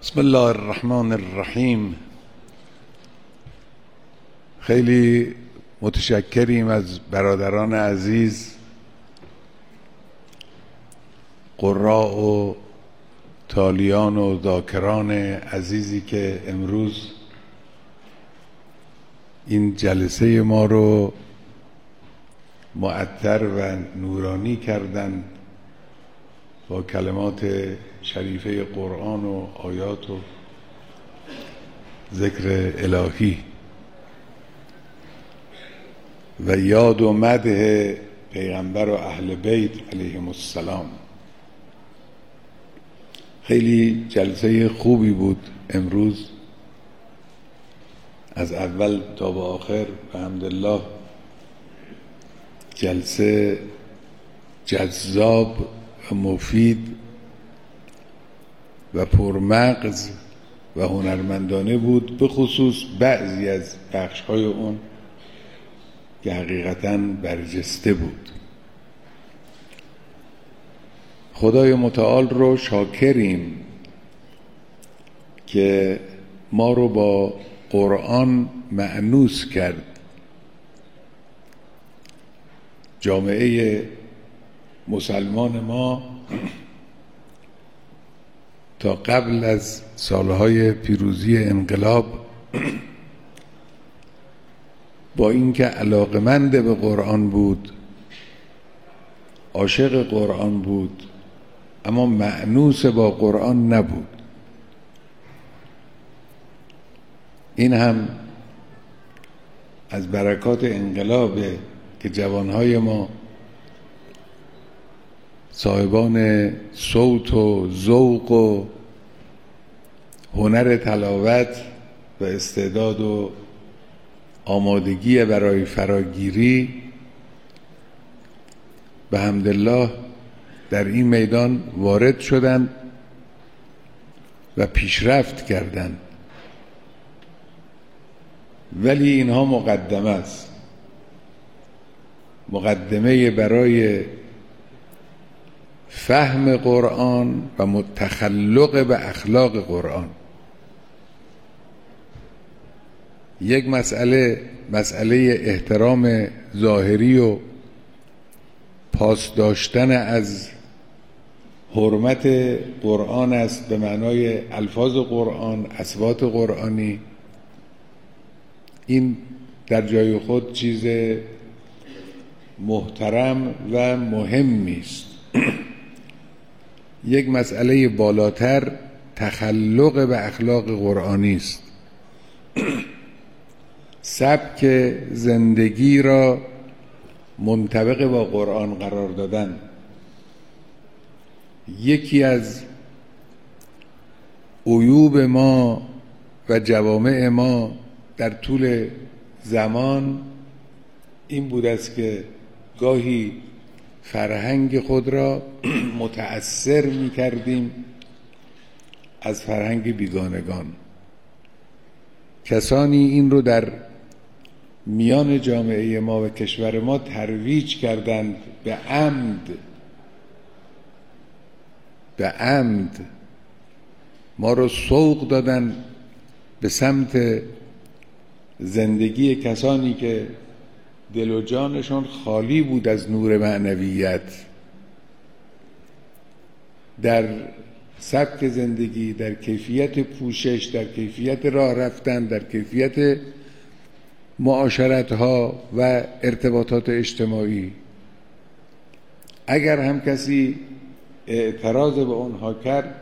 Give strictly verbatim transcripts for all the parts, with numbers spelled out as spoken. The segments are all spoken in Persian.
بسم الله الرحمن الرحیم. خیلی متشکریم از برادران عزیز، قراء و تالیان و ذاکران عزیزی که امروز این جلسه ما رو معطر و نورانی کردند با کلمات شریفه قرآن و آیات و ذکر الهی و یاد و مدح پیغمبر و اهل بیت علیهم السلام. خیلی جلسه خوبی بود امروز، از اول تا به آخر الحمدلله جلسه جذاب و مفید و پرمغز و هنرمندانه بود، به خصوص بعضی از بخش‌های اون که حقیقتاً برجسته بود. خدای متعال رو شاکریم که ما رو با قرآن مأنوس کرد. جامعه مسلمان ما تا قبل از سالهای پیروزی انقلاب با اینکه علاقمند به قرآن بود، عاشق قرآن بود، اما مأنوس با قرآن نبود. این هم از برکات انقلابه که جوانهای ما صاحبان صوت و ذوق و هنر تلاوت و استعداد و آمادگی برای فراگیری به حمدالله در این میدان وارد شدند و پیشرفت کردند. ولی اینها مقدمه است، مقدمه برای فهم قرآن و متخلق به اخلاق قرآن. یک مسئله مسئله احترام ظاهری و پاس داشتن از حرمت قرآن است، به معنای الفاظ قرآن، اصوات قرآنی. این در جای خود چیز محترم و مهمی است. یک مسئله بالاتر تخلق به اخلاق قرآنی است. سبک زندگی را منطبق با قرآن قرار دادن. یکی از عیوب ما و جوامع ما در طول زمان این بود است که گاهی فرهنگ خود را متأثر می کردیم از فرهنگ بیگانگان. کسانی این رو در میان جامعه ما و کشور ما ترویج کردند به عمد به عمد ما رو سوق دادن به سمت زندگی کسانی که دل و جانشان خالی بود از نور معنویت، در سبک زندگی، در کیفیت پوشش، در کیفیت راه رفتن، در کیفیت معاشرت‌ها و ارتباطات اجتماعی. اگر هم کسی اعتراض به اونها کرد،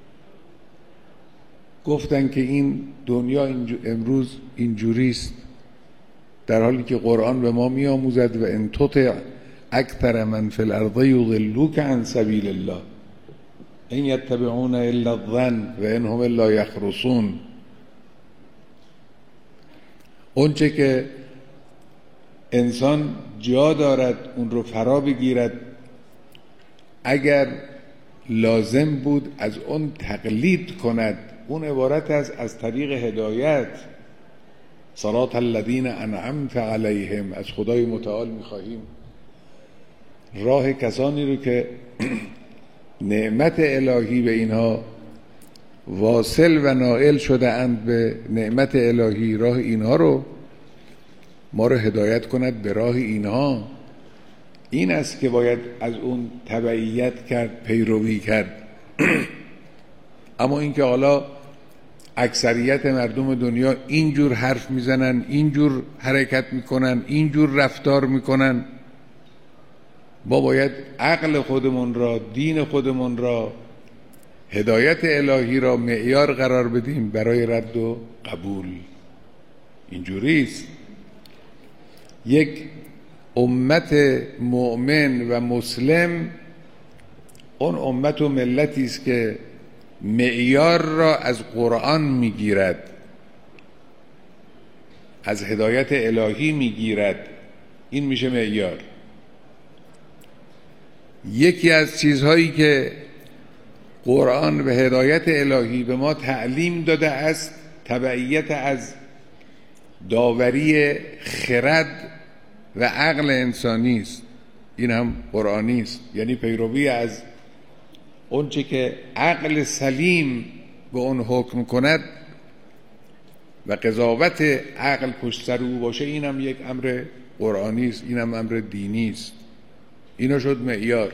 گفتن که این دنیا امروز اینجوری است، در حالی که قرآن به ما می آموزد و ان تطع اکثر من فی الارض یضلوک عن سبیل الله ان یتبعون الا الظن و ان هم الا یخرصون. اونچه که انسان جا دارد اون رو فرا بگیرد، اگر لازم بود از اون تقلید کند، اون عبارت است از طریق هدایت. صراط الذین انعمت علیهم، از خدای متعال می‌خواهیم راه کسانی رو که نعمت الهی به اینها واصل و نائل شده اند به نعمت الهی، راه اینها رو ما رو هدایت کند به راه اینها. این است که باید از اون تبعیت کرد، پیروی کرد. اما اینکه حالا اکثریت مردم دنیا اینجور حرف میزنن، اینجور حرکت میکنن، اینجور رفتار میکنن، ما باید عقل خودمون را، دین خودمون را، هدایت الهی را معیار قرار بدیم برای رد و قبول. اینجوریست. یک امت مؤمن و مسلم اون امت و ملتی است که معیار را از قرآن میگیرد، از هدایت الهی میگیرد. این میشه معیار. یکی از چیزهایی که قرآن و هدایت الهی به ما تعلیم داده است تبعیت از داوری خرد و عقل انسانی است. این هم قرآنی است، یعنی پیروی از اون چه که عقل سلیم به اون حکم کند و قضاوت عقل پشت سر او باشه. این هم یک امر قرآنی است، این هم امر دینی است. اینا شد معیار.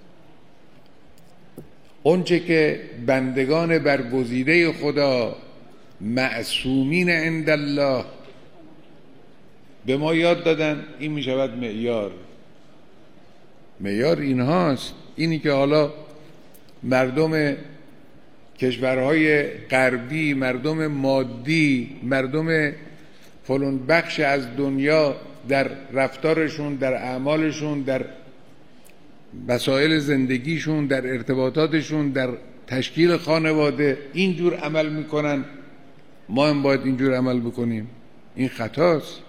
اون چه که بندگان برگزیده خدا معصومین عند الله به ما یاد دادن، این می شود معیار. معیار اینهاست. اینی که حالا مردم کشورهای غربی، مردم مادی، مردم فلان بخش از دنیا در رفتارشون، در اعمالشون، در مسائل زندگیشون، در ارتباطاتشون، در تشکیل خانواده اینجور عمل میکنن، ما هم باید اینجور عمل بکنیم. این خطاست.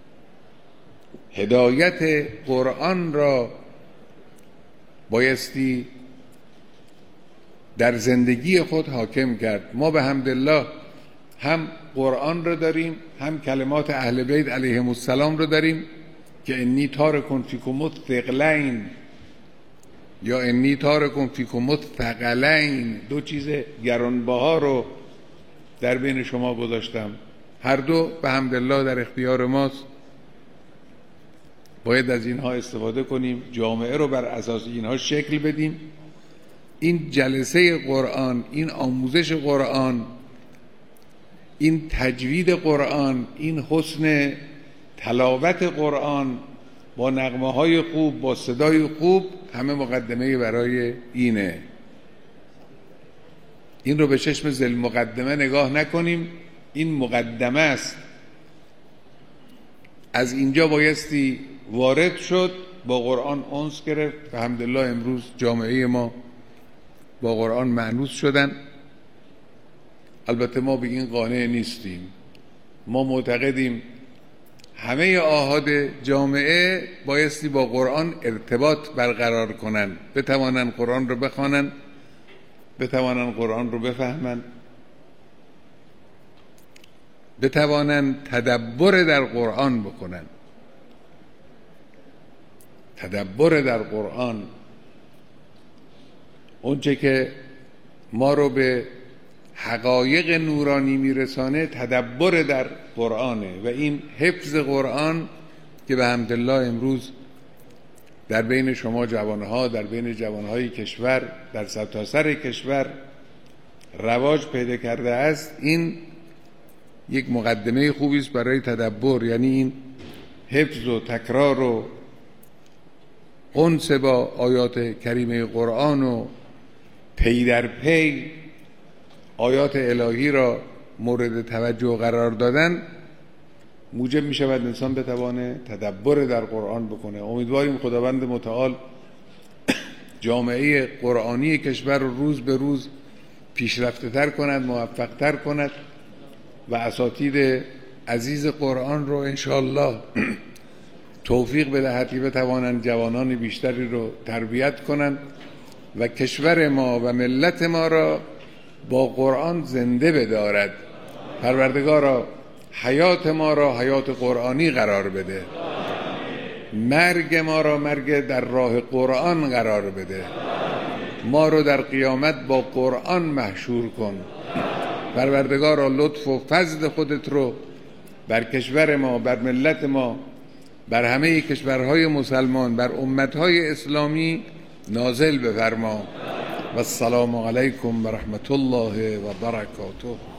هدایت قرآن را بایستی در زندگی خود حاکم کرد. ما به حمدالله هم قرآن رو داریم، هم کلمات اهل بیت علیهم السلام رو داریم که انی تارکم فیکم الثقلین یا انی تارکم فیکم الثقلین، دو چیز گرانبها رو در بین شما گذاشتم. هر دو به حمدالله در اختیار ماست. باید از اینها استفاده کنیم، جامعه رو بر اساس اینها شکل بدیم. این جلسه قرآن، این آموزش قرآن، این تجوید قرآن، این حسن تلاوت قرآن با نغمه های خوب، با صدای خوب، همه مقدمه برای اینه. این رو به چشم ذل مقدمه نگاه نکنیم، این مقدمه است. از اینجا بایستی وارد شد، با قرآن انس گرفت. الحمدلله امروز جامعه ما با قرآن مانوس شدن. البته ما به این قانع نیستیم. ما معتقدیم همه آحاد جامعه بایستی با قرآن ارتباط برقرار کنن، بتوانن قرآن رو بخوانن، بتوانن قرآن رو بفهمن، بتوانن تدبر در قرآن بکنن. تدبر در قرآن اونچه که ما رو به حقایق نورانی میرسانه تدبر در قرآنه. و این حفظ قرآن که به حمدالله امروز در بین شما جوانها، در بین جوانهای کشور، در سرتاسر کشور رواج پیدا کرده است، این یک مقدمه خوبی است برای تدبر. یعنی این حفظ و تکرار و انس با آیات کریمه قرآن و پی در پی آیات الهی را مورد توجه قرار دادن موجب می شود انسان بتوانه تدبر در قرآن بکنه. امیدواریم خداوند متعال جامعه قرآنی کشور رو روز به روز پیشرفته تر کند، موفق تر کند و اساتید عزیز قرآن رو انشاءالله توفیق بدهد که بتوانند جوانان بیشتری رو تربیت کنند و کشور ما و ملت ما را با قرآن زنده بدارد. پروردگارا حیات ما را حیات قرآنی قرار بده، مرگ ما را مرگ در راه قرآن قرار بده، ما رو در قیامت با قرآن محشور کن. پروردگارا لطف و فضل خودت رو بر کشور ما، بر ملت ما، بر همه کشورهای مسلمان، بر امتهای اسلامی نازل بفرما. و السلام علیکم و رحمت الله و برکاته.